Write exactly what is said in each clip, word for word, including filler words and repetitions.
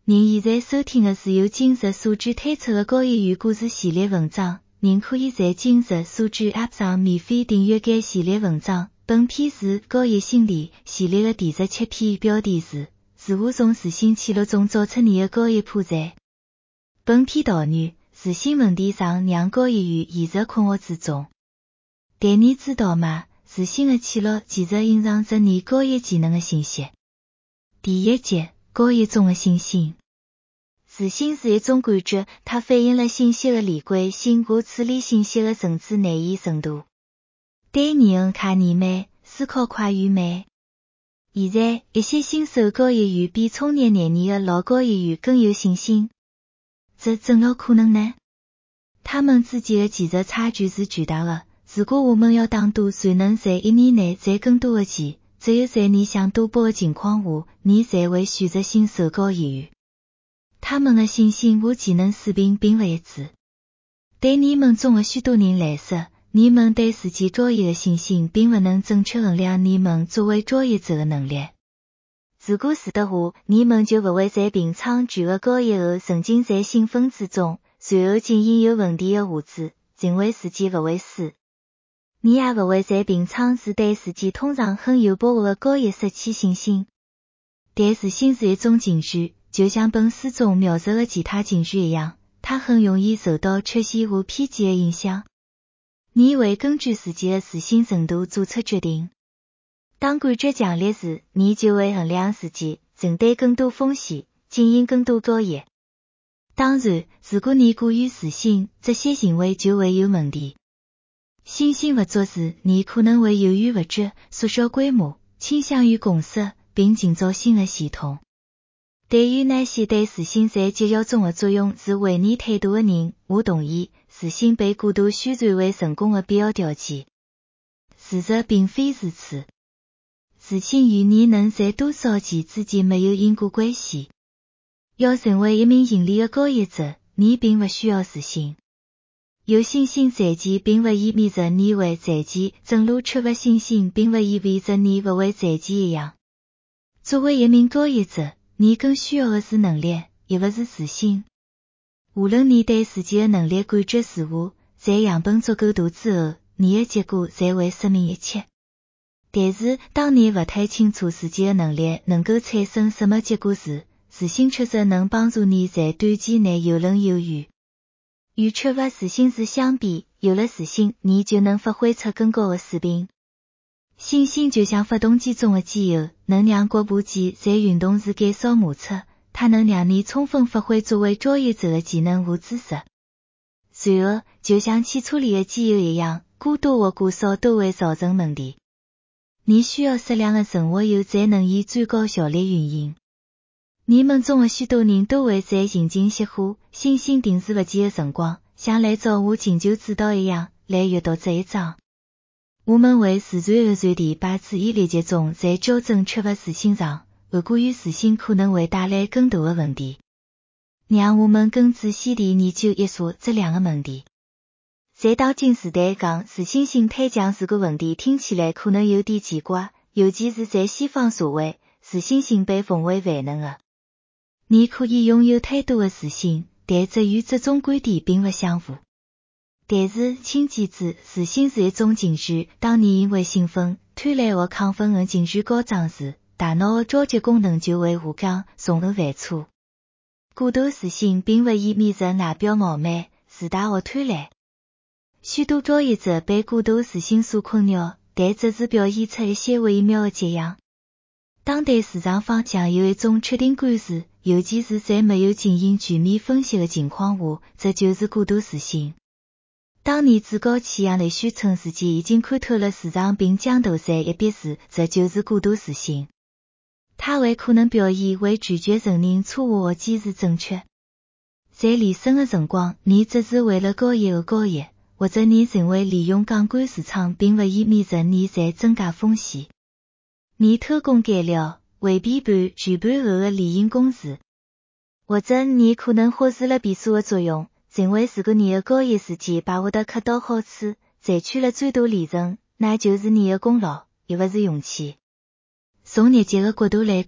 您现在收听的是由今日所知推出的高一语故事系列文章，您可以在今日所知 App 上免费订阅该系列文章。本篇是高一心理系列的第十七篇，标题是如何从自信记录中找出你的高一破绽。本篇导语：自信问题上让高一于现实困惑之中。但你知道吗？自信的记录其实隐藏着你高一技能的信息。第一节，高一中的信心。自信是一种感觉，它反映了信息的连贯性和处理信息的层次难易程度。单年卡年慢，思考快与慢。现在，一些新手高一语比从业廿年的老高一语更有信心。这怎么可能呢？他们之间的技术差距是巨大的。如果我们要打赌谁能在一年内赚更多的钱，只有在你想赌博的情况下，你才会选择新手高一语。他们的信心和技能水平并不一致。对你们中的许多人来说，你们对自己专业的信心并不能正确衡量你们作为专业者的能力。如果是的话，你们就不会在平常巨额高一后沉浸在兴奋之中，随后经营有问题的下子，认为自己不会输。你也不会在平常时对自己通常很有把握的高一失去信心。但自信是一种情绪，就像本书中描述的其他情绪一样，它很容易受到缺陷和偏见的影响。你会根据自己的自信程度做出决定。当感觉强烈时，你就会衡量自己，承担更多风险，经营更多高一。当然，如果你过于自信，这些行为就会有问题。信心不足时，你可能会犹豫不决，缩小规模，倾向于公司，并建造新的系统。对于那些对自信在绩效中的作用是为你态度的人，我同意，自信被过度宣传为成功的必要条件。事实并非如此。自信与你能赚多少钱之间没有因果关系。要成为一名盈利的高一者，你并不需要自信。有信心赚钱并不意味着你会赚钱，正如缺乏信心并不意味着你不会赚钱一样。作为一名高一者，你更需要的是能力，而不是自信。无论你对自己的能力感觉如何，在样本足够大之后，你的结果才会说明一切。但是，当你不太清楚自己的能力能够产生什么结果时，自信确实能帮助你在短期内游刃有余。与缺乏自信时相比，有了自信，你就能发挥出更高的水平。信心就像发动机中的机油，能让各部件在运动时减少摩擦，它能让你充分发挥作为专业者的技能和知识。然而，就像汽车里的机油一样，过多或过少都会造成问题。你需要适量的生活油才能以最高效率运营。你们中的许多人都会在情境激化、信心定时不前的辰光，像来找我请求指导一样，来阅读这一章。我们会自然而然地把注意力集中在矫正缺乏自信上，而过于自信可能会带来更大的问题。让我们更仔细地研究一下这两个问题。在当今时代讲自信心太强这个问题听起来可能有点奇怪，尤其是在西方社会，自信心被奉为万能的。你可以拥有太多的自信，但这与这种观点并不相符。但是，请记住，自信是一种情绪，当你因为兴奋、贪婪或亢奋的情绪高涨时，大脑的调节功能就会下降，从而犯错。过度自信并不意味着外表傲慢、自大或贪婪。许多专业者被过度自信所困扰，但这是表现出一些微妙的迹象。当对市场方向有一种确定感时，尤其是在没有进行全面分析的情况下，这就是过度自信。当你趾高气扬地宣称自己已经看透了市场并将头在一笔时，这就是过度自信。它还可能表现为拒绝承认错误或坚持正确。在理生的辰光，你只是为了高一而高一，或者你认为利用杠杆市场并不意味着你在增加风险。你偷工减料，为批判全盘后的利益公式，或者你可能忽视了变数的作用，认为如果你的高一时间把握得恰到好处，赚取了最大利润，那就是你的功劳，而不是运气。从业绩的角度来看，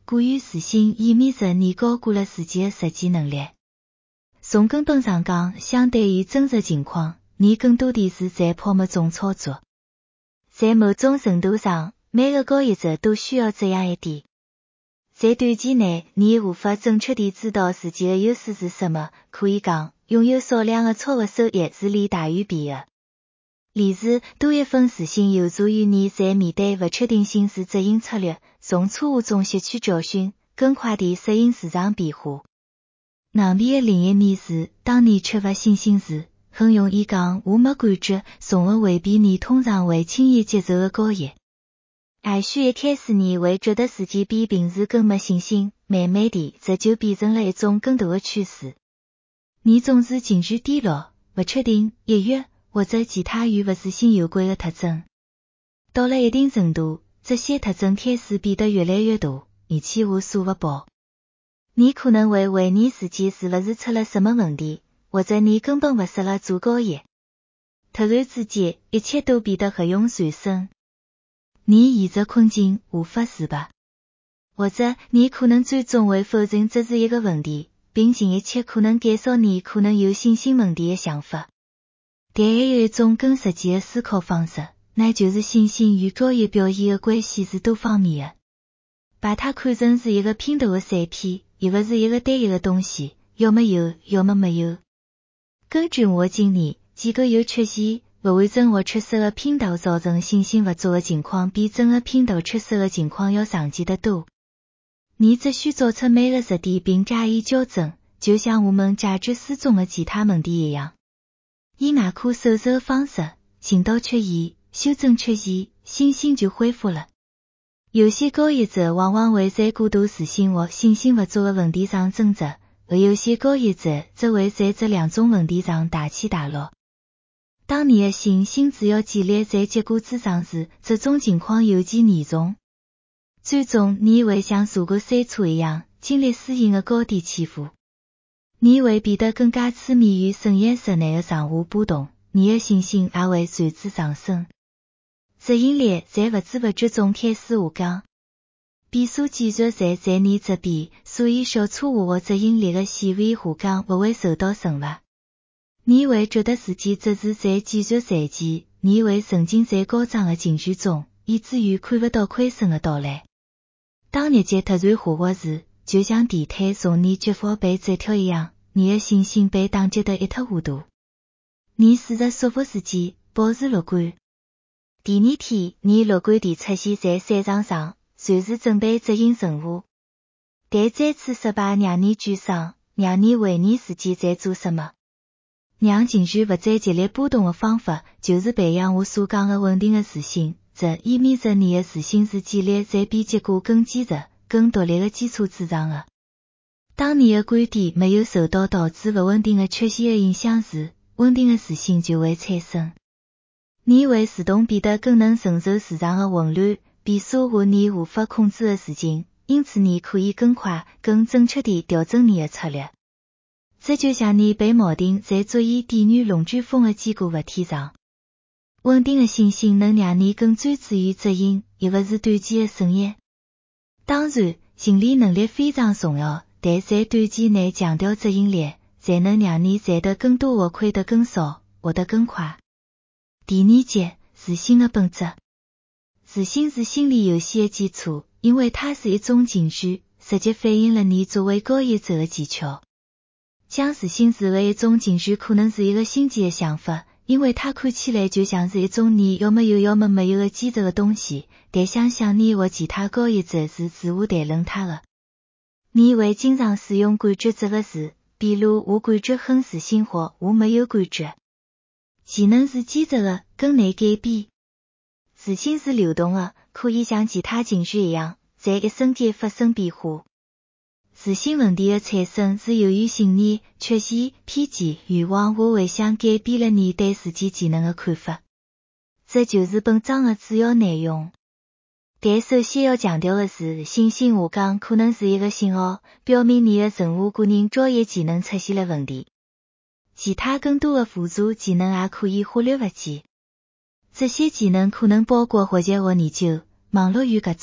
固有自信意味着你高估了自己的实际能力。从根本上讲，相对于真实情况，你更多的是在泡沫中操作。在某种程度上，每个交易者都需要这样一点。在短期内，你无法正确地知道自己的优势是什么，可以讲，拥有少量的错误收益是利大于弊的。例如，多一份自信有助于你在面对不确定性时执行策略，从错误中吸取教训，更快地适应市场变化。硬币的另一面是，当你缺乏信心时，很容易讲我没感觉，从而回避你通常会轻易接受的交易。也许一开始你会觉得自己比平时更没信心，慢慢地这就变成了一种更大的趋势。你总是情绪低落、不确定、抑郁或者其他与不自信有关的特征。到了一定程度，这些特征开始变得越来越大，而且无所不包。你可能会怀疑自己是不是出了什么问题，或者你根本不适合做交易。突然之间，一切都变得合庸随身。你沿着困境无法自拔，或者你可能最终会否认这是一个问题，并尽一切可能减少你可能有信心问题的想法。但还有一种更实际的思考方式，那就是信心与交易表现的关系是多方面的。把它看成是一个拼图的产品，而不是一个单一的东西，要么有，要么没有。根据我的经验，几个有缺陷、不完整或缺失的拼图造成信心不足的情况，比整个拼图缺失的情况要常见得多。你只需找出每个弱点并加以矫正，就像我们解决书中的其他问题一样。以外科手术的方式，寻到缺陷，修正缺陷，信心就恢复了。有些交易者往往会在过度自信或信心不足的问题上挣扎，而有些交易者则会在这两种问题上大起大落。当你的信心只要建立在结果之上时，这种情况尤其严重。最终，你会像坐过山车一样，经历适应的高低起伏。你会变得更加痴迷于深夜室内的上下波动，你的信心也会随之上升。执行力在不知不觉中开始下降。变数继续在在你这边，所以小错误或执行力的细微下降不会受到惩罚。你会觉得自己只是在继续赚钱，你会沉浸在高涨的情绪中，以至于看不到亏损的到来。当日节突然下滑时，就像地毯从你脚后被摘掉一样，你的信心被打击得一塌糊涂。你试着说服自己，保持乐观。第二天，你乐观地出现在赛场上，随时准备执行任务。但再次失败让你沮丧，让你怀疑自己在做什么。让情绪不再激烈波动的方法，就是培养我所讲的稳定的自信。这意味着你的自信是建立在比结果更坚实、更独立的基础之上的。当你的观点没有受到导致不稳定的缺陷的影响时，稳定的自信就会产生。你会自动变得更能承受市场的混乱、变数和你无法控制的事情，因此你可以更快、更正确地调整你的策略。这就像你被锚定在足以抵御龙卷风的坚固物体上。稳定的信心能让你更专注于执行，而不是短期的胜益。当然，心理能力非常重要，但在短期内强调执行力，才能让你赚得更多或亏得更少，活得更快。第二节，自信的本质。自信是心理游戏的基础，因为它是一种情绪，直接反映了你作为交易者的技巧。将自信视为一种情绪可能是一个新奇的想法，因为它看起来就像是一种你要么有要么没有的基础的东西，但想想你或其他交易者是自我谈论它的。你会经常使用感觉这个词，比如我感觉很自信或我没有感觉。技能是坚实的，更难改变。自信是流动的，可以像其他情绪一样，在一瞬间发生变化。自信问题的产生是由于信念、缺陷、偏见、欲望和幻想改变了你对自己技能的看法。这就是本章的主要内容。但首先要强调的是，信心下降可能是一个信号，表明你的任何个人交易技能出现了问题。其他更多的辅助技能也可以忽略不计。这些技能可能包括学习和研究、网络与合作、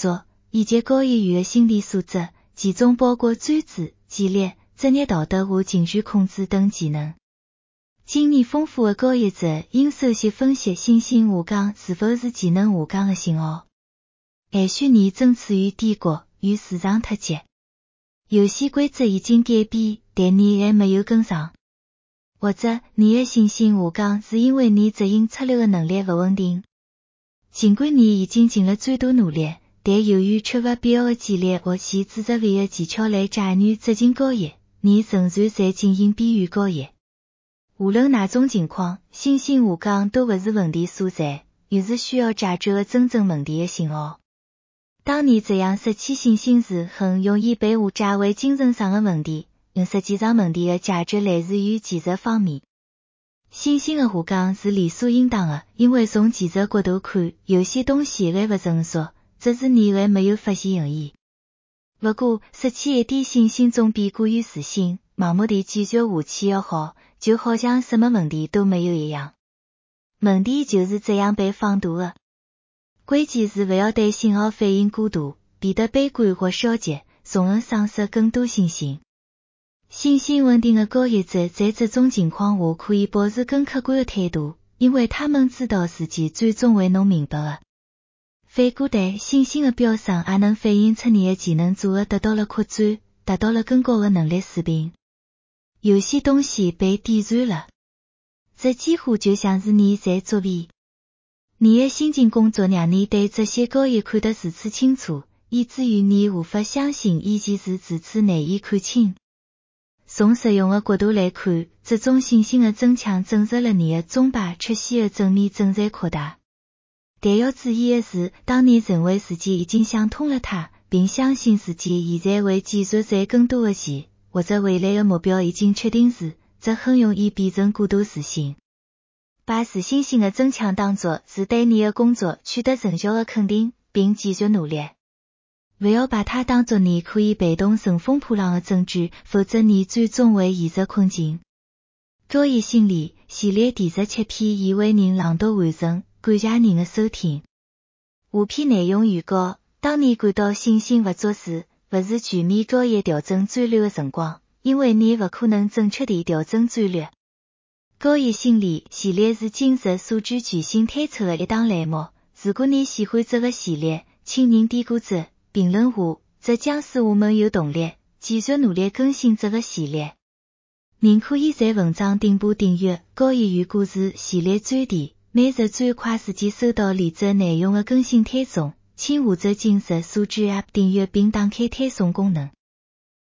以及高一语的心理素质，其中包括专注、纪律、职业道德和情绪控制等技能。经验丰富的高一者应首先分析新兴下岗是否是技能下岗的信号。也许你正处于低谷，与市场脱节。游戏规则已经改变，但你还没有跟上。或者你的信心下降是因为你执行策略的能力不稳定。尽管你已经尽了最大努力，但由于缺乏必要的纪律或其指责为的技巧来驾驭执行交易，你仍然在进行边缘交易。无论哪种情况，信心下降都不是问题所在，而是需要解决的真正问题的信号。当你这样失去信心时，很容易被误解为精神上的问题，而实际上问题的解决来自于技术方面。信心的下降是理所应当的，因为从技术角度看，有些东西还不成熟，只是你还没有发现而已。不过，失去一点信心总比过于自信、盲目地继续下去要好，就好像什么问题都没有一样。问题就是这样被放大的。关键是不要对信号反应过度，变得悲观或消极，从而丧失更多信心。信心稳定的交易者在这种情况下可以保持更客观的态度，因为他们知道事情最终会弄明白的。反过来，信心的飙升也能反映出你的技能组合得到了扩展，达到了更高的能力水平。有些东西被点燃了，这几乎就像是你在作弊。你的辛勤工作让你对这些交易看得如此清楚，以至于你无法相信以前是如此难以看清。从实用的角度来看，这种信心的增强证实了你的崇拜出现的正面正在扩大。但要注意的是，当你认为自己已经想通了它，并相信自己现在会继续赚更多的钱，或者未来的目标已经确定时，这很容易变成过度自信。把自信心的增强当作是对你的工作取得成效的肯定，并继续努力。不要把它当作你可以被动乘风破浪的证据，否则你最终会陷入困境。交易心理系列第十七篇已为您朗读完成，感谢您的收听。下篇内容预告：当你感到信心不足时，不是全面交易调整战略的辰光，因为你不可能正确地调整战略。交易心理系列是今日数据全新推出的一档栏目，如果你喜欢这个系列，请您点个赞，评论下，这将使我们有动力继续努力更新这个系列。您可以在文章顶部订阅交易与故事系列专题，每日最快时间收到连接内容的更新推送，请下载今日数据 App 订阅并打开推送功能。